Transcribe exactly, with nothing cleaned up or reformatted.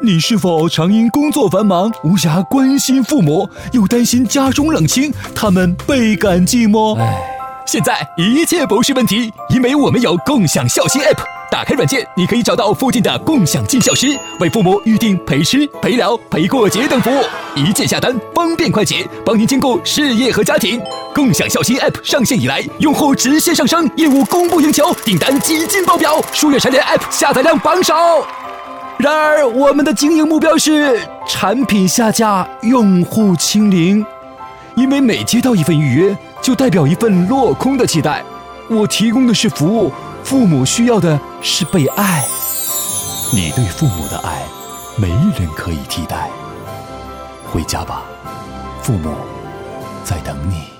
你是否常因工作繁忙，无暇关心父母，又担心家中冷清，他们倍感寂寞？唉， 现在一切不是问题，因为我们有共享孝心 App。打开软件，你可以找到附近的共享尽孝师，为父母预定陪吃、陪聊、陪过节等服务，一键下单，方便快捷，帮您兼顾事业和家庭。共享孝心 App 上线以来，用户直线上升，业务供不应求，订单几近爆表，数月蝉联 App 下载量榜首。 然而，我们的经营目标是产品下架，用户清零，因为每接到一份预约，就代表一份落空的期待。我提供的是服务，父母需要的是被爱。你对父母的爱，没人可以替代。回家吧，父母在等你。